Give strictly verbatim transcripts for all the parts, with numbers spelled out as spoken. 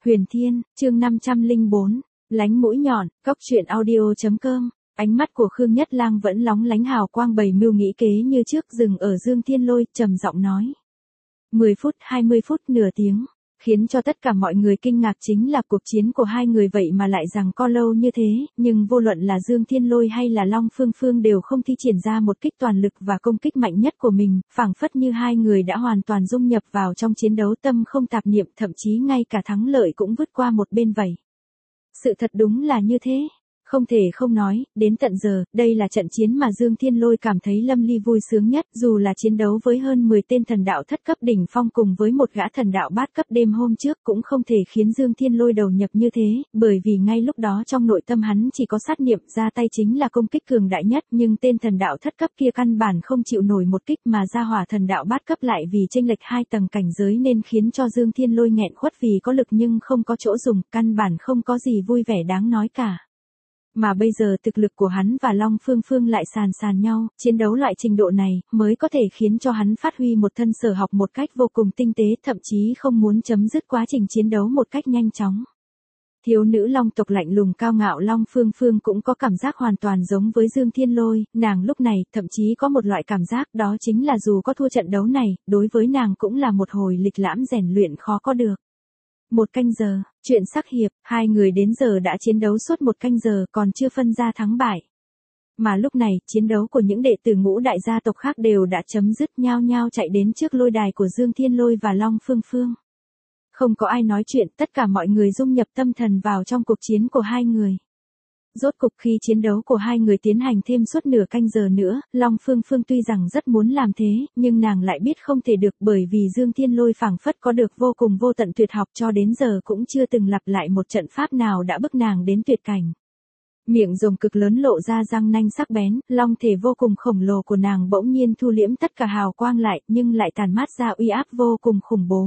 Huyền Thiên, chương năm trăm lẻ bốn, lánh mũi nhọn, cốc truyện audio.com. Ánh mắt của Khương Nhất Lang vẫn lóng lánh hào quang bày mưu nghĩ kế như trước, dừng ở Dương Thiên Lôi, trầm giọng nói. mười phút, hai mươi phút, nửa tiếng. Khiến cho tất cả mọi người kinh ngạc chính là cuộc chiến của hai người vậy mà lại rằng co lâu như thế, nhưng vô luận là Dương Thiên Lôi hay là Long Phương Phương đều không thi triển ra một kích toàn lực và công kích mạnh nhất của mình, phảng phất như hai người đã hoàn toàn dung nhập vào trong chiến đấu, tâm không tạp niệm, thậm chí ngay cả thắng lợi cũng vứt qua một bên vậy. Sự thật đúng là như thế. Không thể không nói, đến tận giờ, đây là trận chiến mà Dương Thiên Lôi cảm thấy lâm ly vui sướng nhất, dù là chiến đấu với hơn mười tên thần đạo thất cấp đỉnh phong cùng với một gã thần đạo bát cấp đêm hôm trước cũng không thể khiến Dương Thiên Lôi đầu nhập như thế, bởi vì ngay lúc đó trong nội tâm hắn chỉ có sát niệm, ra tay chính là công kích cường đại nhất, nhưng tên thần đạo thất cấp kia căn bản không chịu nổi một kích mà ra hỏa thần đạo bát cấp lại vì chênh lệch hai tầng cảnh giới nên khiến cho Dương Thiên Lôi nghẹn khuất vì có lực nhưng không có chỗ dùng, căn bản không có gì vui vẻ đáng nói cả. Mà bây giờ thực lực của hắn và Long Phương Phương lại sàn sàn nhau, chiến đấu loại trình độ này mới có thể khiến cho hắn phát huy một thân sở học một cách vô cùng tinh tế, thậm chí không muốn chấm dứt quá trình chiến đấu một cách nhanh chóng. Thiếu nữ Long tộc lạnh lùng cao ngạo Long Phương Phương cũng có cảm giác hoàn toàn giống với Dương Thiên Lôi, nàng lúc này thậm chí có một loại cảm giác đó chính là dù có thua trận đấu này, đối với nàng cũng là một hồi lịch lãm rèn luyện khó có được. Một canh giờ, chuyện sắc hiệp, hai người đến giờ đã chiến đấu suốt một canh giờ còn chưa phân ra thắng bại. Mà lúc này, chiến đấu của những đệ tử ngũ đại gia tộc khác đều đã chấm dứt, nhao nhao chạy đến trước lôi đài của Dương Thiên Lôi và Long Phương Phương. Không có ai nói chuyện, tất cả mọi người dung nhập tâm thần vào trong cuộc chiến của hai người. Rốt cục khi chiến đấu của hai người tiến hành thêm suốt nửa canh giờ nữa, Long Phương Phương tuy rằng rất muốn làm thế, nhưng nàng lại biết không thể được bởi vì Dương Thiên Lôi phảng phất có được vô cùng vô tận tuyệt học cho đến giờ cũng chưa từng lặp lại một trận pháp nào đã bức nàng đến tuyệt cảnh. Miệng rồng cực lớn lộ ra răng nanh sắc bén, long thể vô cùng khổng lồ của nàng bỗng nhiên thu liễm tất cả hào quang lại nhưng lại tàn mát ra uy áp vô cùng khủng bố.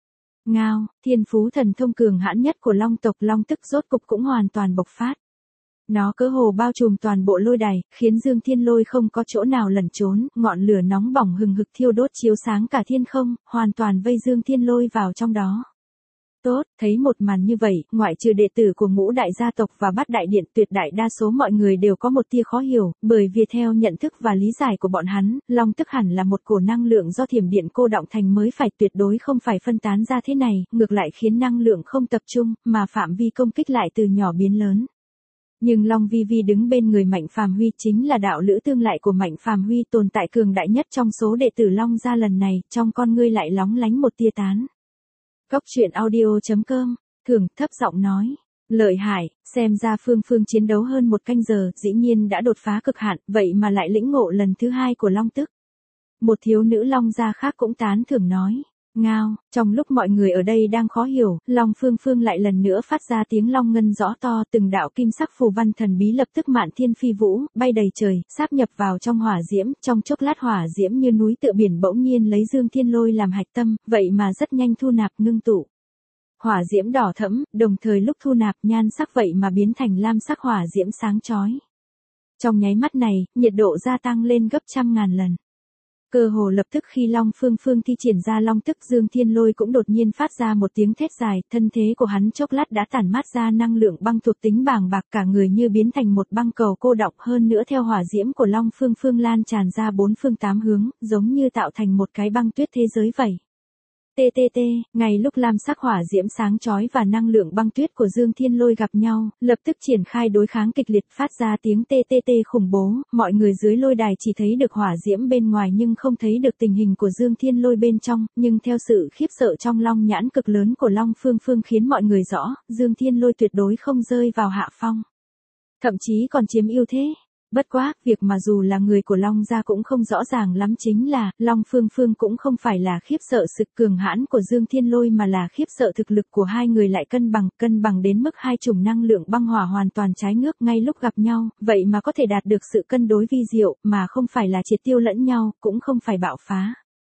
Ngao, thiên phú thần thông cường hãn nhất của long tộc long tức rốt cục cũng hoàn toàn bộc phát. Nó cơ hồ bao trùm toàn bộ lôi đài, khiến Dương Thiên Lôi không có chỗ nào lẩn trốn, ngọn lửa nóng bỏng hừng hực thiêu đốt chiếu sáng cả thiên không, hoàn toàn vây Dương Thiên Lôi vào trong đó. Tốt, thấy một màn như vậy, ngoại trừ đệ tử của ngũ đại gia tộc và bát đại điện, tuyệt đại đa số mọi người đều có một tia khó hiểu, bởi vì theo nhận thức và lý giải của bọn hắn, long tức hẳn là một cổ năng lượng do thiểm điện cô đọng thành mới phải, tuyệt đối không phải phân tán ra thế này, ngược lại khiến năng lượng không tập trung, mà phạm vi công kích lại từ nhỏ biến lớn. Nhưng Long Vi Vi đứng bên người Mạnh Phàm Huy chính là đạo lữ tương lại của Mạnh Phàm Huy, tồn tại cường đại nhất trong số đệ tử Long gia lần này, trong con ngươi lại lóng lánh một tia tán. Cốc truyện audio.com, Thường thấp giọng nói, lợi hại, xem ra Phương Phương chiến đấu hơn một canh giờ, dĩ nhiên đã đột phá cực hạn, vậy mà lại lĩnh ngộ lần thứ hai của Long tức. Một thiếu nữ Long gia khác cũng tán thưởng nói. Ngao, trong lúc mọi người ở đây đang khó hiểu, Long Phương Phương lại lần nữa phát ra tiếng long ngân rõ to, từng đạo kim sắc phù văn thần bí lập tức mạn thiên phi vũ, bay đầy trời, sáp nhập vào trong hỏa diễm, trong chốc lát hỏa diễm như núi tựa biển bỗng nhiên lấy Dương Thiên Lôi làm hạch tâm, vậy mà rất nhanh thu nạp ngưng tụ. Hỏa diễm đỏ thẫm, đồng thời lúc thu nạp nhan sắc vậy mà biến thành lam sắc hỏa diễm sáng chói. Trong nháy mắt này, nhiệt độ gia tăng lên gấp trăm ngàn lần. Cơ hồ lập tức khi Long Phương Phương thi triển ra long tức, Dương Thiên Lôi cũng đột nhiên phát ra một tiếng thét dài, thân thế của hắn chốc lát đã tản mát ra năng lượng băng thuộc tính bàng bạc, cả người như biến thành một băng cầu cô đọng, hơn nữa theo hỏa diễm của Long Phương Phương lan tràn ra bốn phương tám hướng, giống như tạo thành một cái băng tuyết thế giới vậy. tê tê tê, ngay lúc lam sắc hỏa diễm sáng chói và năng lượng băng tuyết của Dương Thiên Lôi gặp nhau, lập tức triển khai đối kháng kịch liệt, phát ra tiếng tê tê tê khủng bố, mọi người dưới lôi đài chỉ thấy được hỏa diễm bên ngoài nhưng không thấy được tình hình của Dương Thiên Lôi bên trong, nhưng theo sự khiếp sợ trong long nhãn cực lớn của Long Phương Phương khiến mọi người rõ, Dương Thiên Lôi tuyệt đối không rơi vào hạ phong. Thậm chí còn chiếm ưu thế. Bất quá, việc mà dù là người của Long gia cũng không rõ ràng lắm chính là, Long Phương Phương cũng không phải là khiếp sợ sự cường hãn của Dương Thiên Lôi mà là khiếp sợ thực lực của hai người lại cân bằng, cân bằng đến mức hai chủng năng lượng băng hỏa hoàn toàn trái ngược ngay lúc gặp nhau, vậy mà có thể đạt được sự cân đối vi diệu, mà không phải là triệt tiêu lẫn nhau, cũng không phải bạo phá.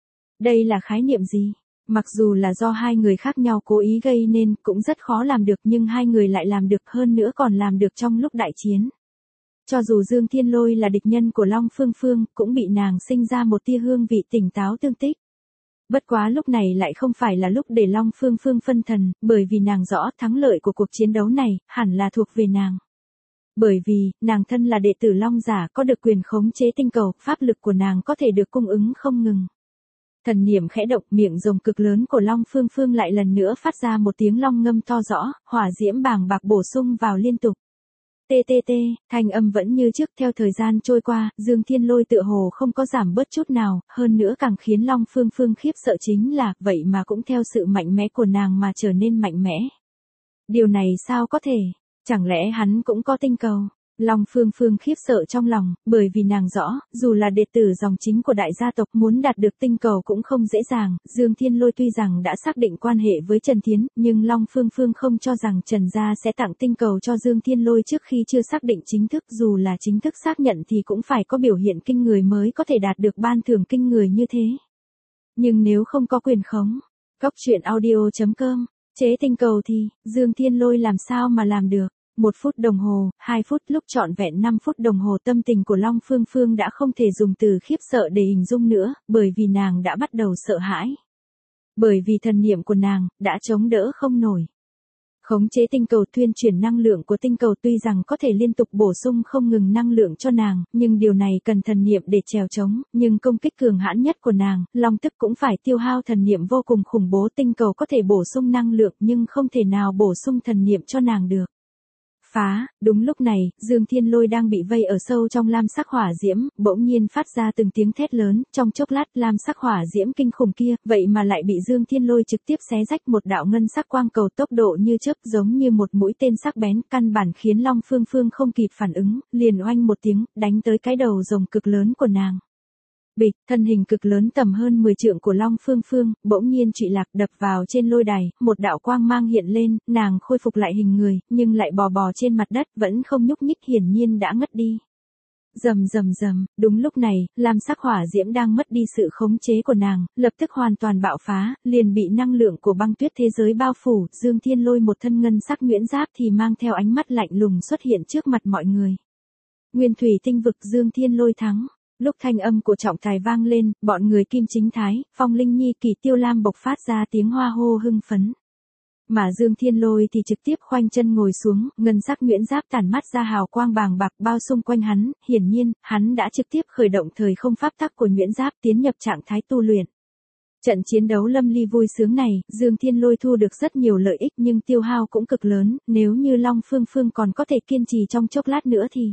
Đây là khái niệm gì? Mặc dù là do hai người khác nhau cố ý gây nên, cũng rất khó làm được nhưng hai người lại làm được, hơn nữa còn làm được trong lúc đại chiến. Cho dù Dương Thiên Lôi là địch nhân của Long Phương Phương, cũng bị nàng sinh ra một tia hương vị tỉnh táo tương tích. Bất quá lúc này lại không phải là lúc để Long Phương Phương phân thần, bởi vì nàng rõ thắng lợi của cuộc chiến đấu này, hẳn là thuộc về nàng. Bởi vì, nàng thân là đệ tử Long giả có được quyền khống chế tinh cầu, pháp lực của nàng có thể được cung ứng không ngừng. Thần niệm khẽ động, miệng rồng cực lớn của Long Phương Phương lại lần nữa phát ra một tiếng long ngâm to rõ, hỏa diễm bàng bạc bổ sung vào liên tục. Tê tê tê, thanh âm vẫn như trước. Theo thời gian trôi qua, Dương Thiên Lôi tựa hồ không có giảm bớt chút nào, hơn nữa càng khiến Long Phương Phương khiếp sợ chính là, vậy mà cũng theo sự mạnh mẽ của nàng mà trở nên mạnh mẽ. Điều này sao có thể? Chẳng lẽ hắn cũng có tinh cầu? Long Phương Phương khiếp sợ trong lòng, bởi vì nàng rõ, dù là đệ tử dòng chính của đại gia tộc muốn đạt được tinh cầu cũng không dễ dàng. Dương Thiên Lôi tuy rằng đã xác định quan hệ với Trần Thiến, nhưng Long Phương Phương không cho rằng Trần gia sẽ tặng tinh cầu cho Dương Thiên Lôi trước khi chưa xác định chính thức. Dù là chính thức xác nhận thì cũng phải có biểu hiện kinh người mới có thể đạt được ban thưởng kinh người như thế. Nhưng nếu không có quyền khống, Cốc truyện audio chấm com, chế tinh cầu thì, Dương Thiên Lôi làm sao mà làm được? Một phút đồng hồ, hai phút, lúc trọn vẹn năm phút đồng hồ tâm tình của Long Phương Phương đã không thể dùng từ khiếp sợ để hình dung nữa, bởi vì nàng đã bắt đầu sợ hãi. Bởi vì thần niệm của nàng, đã chống đỡ không nổi. Khống chế tinh cầu tuyên truyền năng lượng của tinh cầu tuy rằng có thể liên tục bổ sung không ngừng năng lượng cho nàng, nhưng điều này cần thần niệm để trèo chống, nhưng công kích cường hãn nhất của nàng, Long tức cũng phải tiêu hao thần niệm vô cùng khủng bố. Tinh cầu có thể bổ sung năng lượng nhưng không thể nào bổ sung thần niệm cho nàng được. Phá, đúng lúc này, Dương Thiên Lôi đang bị vây ở sâu trong lam sắc hỏa diễm, bỗng nhiên phát ra từng tiếng thét lớn, trong chốc lát lam sắc hỏa diễm kinh khủng kia, vậy mà lại bị Dương Thiên Lôi trực tiếp xé rách một đạo ngân sắc quang cầu tốc độ như chớp giống như một mũi tên sắc bén, căn bản khiến Long Phương Phương không kịp phản ứng, liền oanh một tiếng, đánh tới cái đầu rồng cực lớn của nàng. Bịch, thân hình cực lớn tầm hơn mười trượng của Long Phương Phương, bỗng nhiên trụy lạc đập vào trên lôi đài, một đạo quang mang hiện lên, nàng khôi phục lại hình người, nhưng lại bò bò trên mặt đất, vẫn không nhúc nhích, hiển nhiên đã ngất đi. Rầm rầm rầm, đúng lúc này, lam sắc hỏa diễm đang mất đi sự khống chế của nàng, lập tức hoàn toàn bạo phá, liền bị năng lượng của băng tuyết thế giới bao phủ. Dương Thiên Lôi một thân ngân sắc nhuyễn giáp thì mang theo ánh mắt lạnh lùng xuất hiện trước mặt mọi người. Nguyên thủy tinh vực, Dương Thiên Lôi thắng. Lúc thanh âm của trọng tài vang lên, bọn người Kim Chính Thái, Phong Linh Nhi, Kỳ Tiêu Lam bộc phát ra tiếng hoa hô hưng phấn. Mà Dương Thiên Lôi thì trực tiếp khoanh chân ngồi xuống, ngân sắc nhuyễn giáp tản mắt ra hào quang bàng bạc bao xung quanh hắn, hiển nhiên, hắn đã trực tiếp khởi động thời không pháp tắc của nhuyễn giáp tiến nhập trạng thái tu luyện. Trận chiến đấu lâm ly vui sướng này, Dương Thiên Lôi thu được rất nhiều lợi ích nhưng tiêu hao cũng cực lớn, nếu như Long Phương Phương còn có thể kiên trì trong chốc lát nữa thì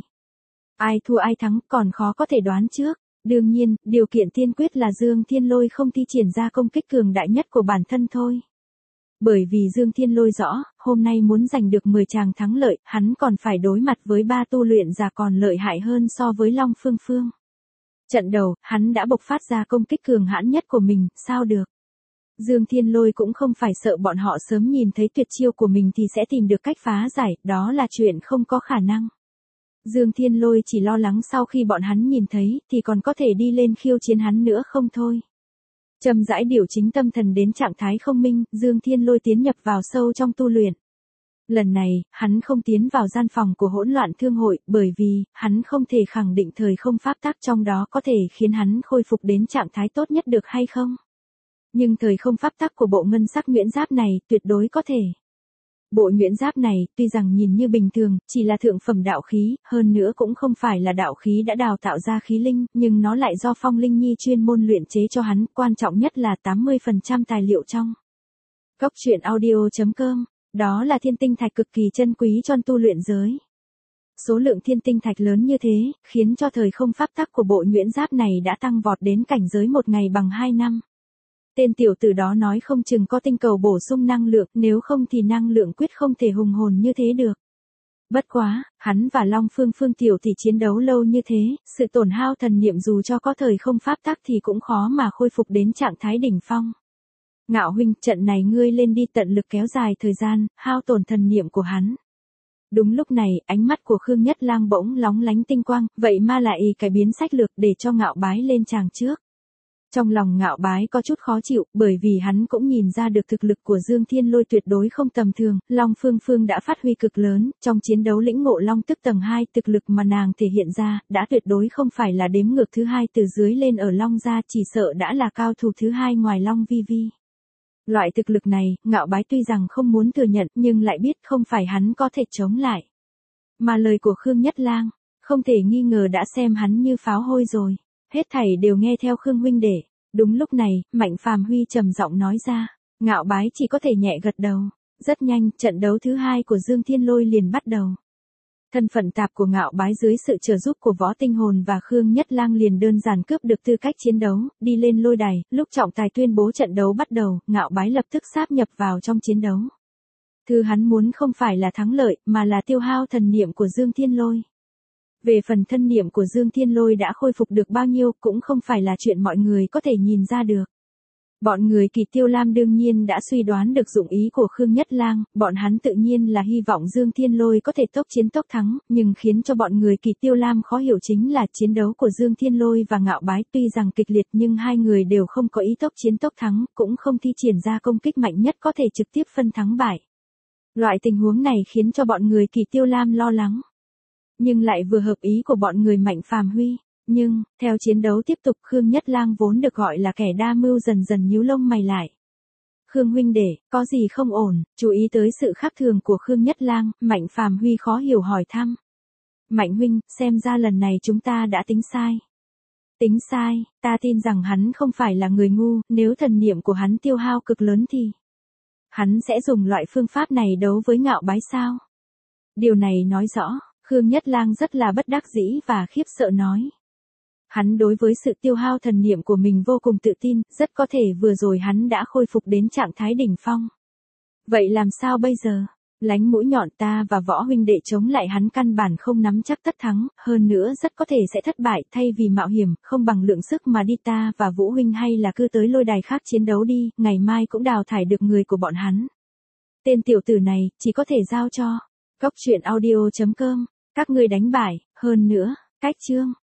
ai thua ai thắng còn khó có thể đoán trước. Đương nhiên, điều kiện tiên quyết là Dương Thiên Lôi không thi triển ra công kích cường đại nhất của bản thân thôi. Bởi vì Dương Thiên Lôi rõ, hôm nay muốn giành được mười tràng thắng lợi, hắn còn phải đối mặt với ba tu luyện giả còn lợi hại hơn so với Long Phương Phương. Trận đầu, hắn đã bộc phát ra công kích cường hãn nhất của mình, sao được. Dương Thiên Lôi cũng không phải sợ bọn họ sớm nhìn thấy tuyệt chiêu của mình thì sẽ tìm được cách phá giải, đó là chuyện không có khả năng. Dương Thiên Lôi chỉ lo lắng sau khi bọn hắn nhìn thấy, thì còn có thể đi lên khiêu chiến hắn nữa không thôi. Chậm rãi điều chỉnh tâm thần đến trạng thái không minh, Dương Thiên Lôi tiến nhập vào sâu trong tu luyện. Lần này, hắn không tiến vào gian phòng của hỗn loạn thương hội, bởi vì, hắn không thể khẳng định thời không pháp tắc trong đó có thể khiến hắn khôi phục đến trạng thái tốt nhất được hay không. Nhưng thời không pháp tắc của bộ ngân sắc nhuyễn giáp này, tuyệt đối có thể. Bộ nhuyễn giáp này, tuy rằng nhìn như bình thường, chỉ là thượng phẩm đạo khí, hơn nữa cũng không phải là đạo khí đã đào tạo ra khí linh, nhưng nó lại do Phong Linh Nhi chuyên môn luyện chế cho hắn, quan trọng nhất là tám mươi phần trăm tài liệu trong. Cốc truyện audio chấm com, đó là thiên tinh thạch cực kỳ chân quý trong tu luyện giới. Số lượng thiên tinh thạch lớn như thế, khiến cho thời không pháp tắc của bộ nhuyễn giáp này đã tăng vọt đến cảnh giới một ngày bằng hai năm. Tên tiểu tử đó nói không chừng có tinh cầu bổ sung năng lượng, nếu không thì năng lượng quyết không thể hùng hồn như thế được. Bất quá, hắn và Long Phương Phương tiểu tỷ chiến đấu lâu như thế, sự tổn hao thần niệm dù cho có thời không pháp tắc thì cũng khó mà khôi phục đến trạng thái đỉnh phong. Ngạo huynh, trận này ngươi lên đi, tận lực kéo dài thời gian, hao tổn thần niệm của hắn. Đúng lúc này, ánh mắt của Khương Nhất Lang bỗng lóng lánh tinh quang, vậy mà lại cải biến sách lược để cho Ngạo bái lên chàng trước. Trong lòng Ngạo Bái có chút khó chịu, bởi vì hắn cũng nhìn ra được thực lực của Dương Thiên Lôi tuyệt đối không tầm thường, Long Phương Phương đã phát huy cực lớn, trong chiến đấu lĩnh ngộ Long tức tầng hai, thực lực mà nàng thể hiện ra, đã tuyệt đối không phải là đếm ngược thứ hai từ dưới lên ở Long gia, chỉ sợ đã là cao thủ thứ hai ngoài Long Vi Vi. Loại thực lực này, Ngạo Bái tuy rằng không muốn thừa nhận, nhưng lại biết không phải hắn có thể chống lại. Mà lời của Khương Nhất Lang, không thể nghi ngờ đã xem hắn như pháo hôi rồi. Hết thảy đều nghe theo Khương huynh đệ. Đúng lúc này, Mạnh Phàm Huy trầm giọng nói ra. Ngạo Bái chỉ có thể nhẹ gật đầu. Rất nhanh, trận đấu thứ hai của Dương Thiên Lôi liền bắt đầu. Thân phận tạp của Ngạo Bái dưới sự trợ giúp của Võ Tinh Hồn và Khương Nhất Lang liền đơn giản cướp được tư cách chiến đấu, đi lên lôi đài. Lúc trọng tài tuyên bố trận đấu bắt đầu, Ngạo Bái lập tức sáp nhập vào trong chiến đấu. Thứ hắn muốn không phải là thắng lợi, mà là tiêu hao thần niệm của Dương Thiên Lôi. Về phần thân niệm của Dương Thiên Lôi đã khôi phục được bao nhiêu cũng không phải là chuyện mọi người có thể nhìn ra được. Bọn người Kỳ Tiêu Lam đương nhiên đã suy đoán được dụng ý của Khương Nhất Lang, bọn hắn tự nhiên là hy vọng Dương Thiên Lôi có thể tốc chiến tốc thắng, nhưng khiến cho bọn người Kỳ Tiêu Lam khó hiểu chính là chiến đấu của Dương Thiên Lôi và Ngạo Bái tuy rằng kịch liệt nhưng hai người đều không có ý tốc chiến tốc thắng, cũng không thi triển ra công kích mạnh nhất có thể trực tiếp phân thắng bại. Loại tình huống này khiến cho bọn người Kỳ Tiêu Lam lo lắng. Nhưng lại vừa hợp ý của bọn người Mạnh Phàm Huy. Nhưng, theo chiến đấu tiếp tục, Khương Nhất Lang vốn được gọi là kẻ đa mưu dần dần nhíu lông mày lại. Khương huynh đệ, có gì không ổn? Chú ý tới sự khác thường của Khương Nhất Lang, Mạnh Phàm Huy khó hiểu hỏi thăm. Mạnh huynh, xem ra lần này chúng ta đã tính sai. Tính sai, ta tin rằng hắn không phải là người ngu, nếu thần niệm của hắn tiêu hao cực lớn thì hắn sẽ dùng loại phương pháp này đấu với Ngạo Bái sao? Điều này nói rõ, Khương Nhất Lang rất là bất đắc dĩ và khiếp sợ nói. Hắn đối với sự tiêu hao thần niệm của mình vô cùng tự tin, rất có thể vừa rồi hắn đã khôi phục đến trạng thái đỉnh phong. Vậy làm sao bây giờ? Lánh mũi nhọn, ta và Võ huynh đệ chống lại hắn căn bản không nắm chắc tất thắng, hơn nữa rất có thể sẽ thất bại, thay vì mạo hiểm, không bằng lượng sức mà đi, ta và Vũ huynh hay là cứ tới lôi đài khác chiến đấu đi, ngày mai cũng đào thải được người của bọn hắn. Tên tiểu tử này, chỉ có thể giao cho Cốc Truyện Audio chấm com, các ngươi đánh bại, hơn nữa, cách chương.